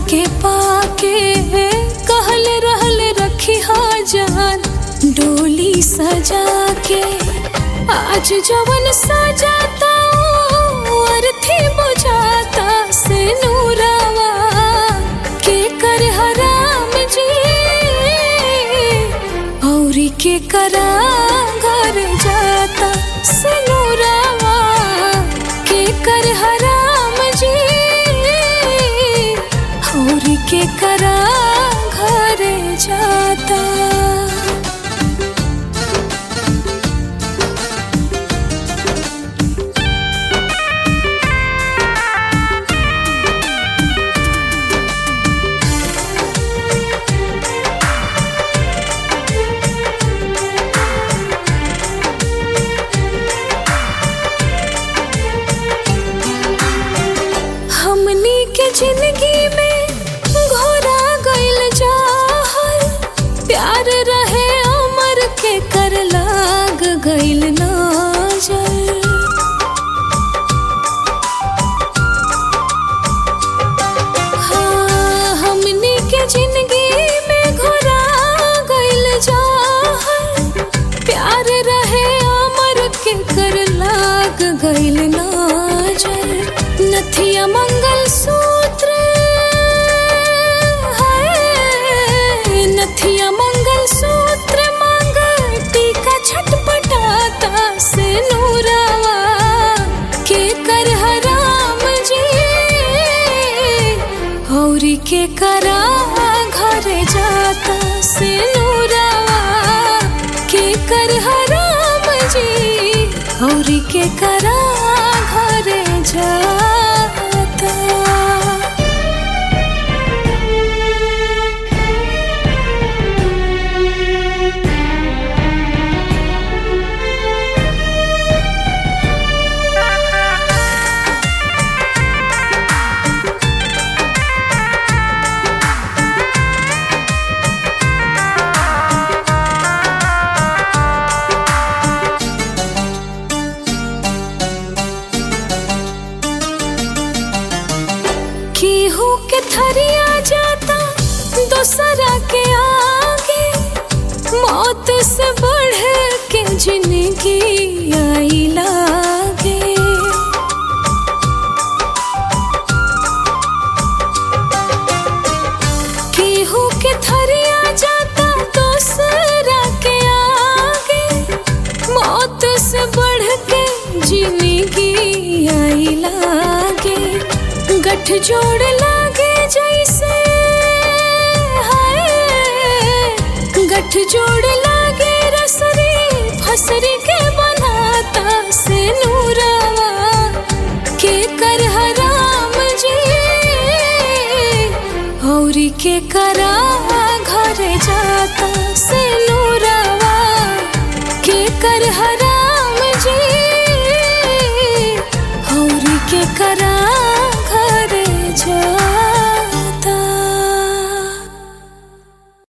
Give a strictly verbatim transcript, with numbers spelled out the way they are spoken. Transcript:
के पाके कहल रहल रखी हा जान डोली सजा के। आज जवन सजाता अर्थी बुझाता से नूरावा के कर हराम जी औरी के करा घर जाता से नूरावा के कर हराम जी औरी के करा घर जाता। हमनी के जिंदगी में घोरा गइल जाहल प्यार रहे अमर के कर लाग गइल नजर। हाँ हमनी के जिंदगी में घोरा गइल जाहल प्यार रहे अमर के कर लाग गइल नजर। नथिया मंगल सूत्र है नथिया मंगल सूत्र मांग टीका छटपटाता से नूरावा के कर हराम जी औरी के करा घर जाता से नूरावा के कर हराम जी औरी के करा घर जाता। केहू के थरिया जाता दूसरा के आगे मौत से बढ़ के जिंदगी आई लागे। केहू के थरिया जाता दूसरा के आगे मौत से बढ़ के जिंदगी आई लागे। गठ जोड़ लागे जैसे है गठ जोड़ लागे रसरी फसरी के बनाता से नूरावा के कर हराम जी औरी के करा घर जाता।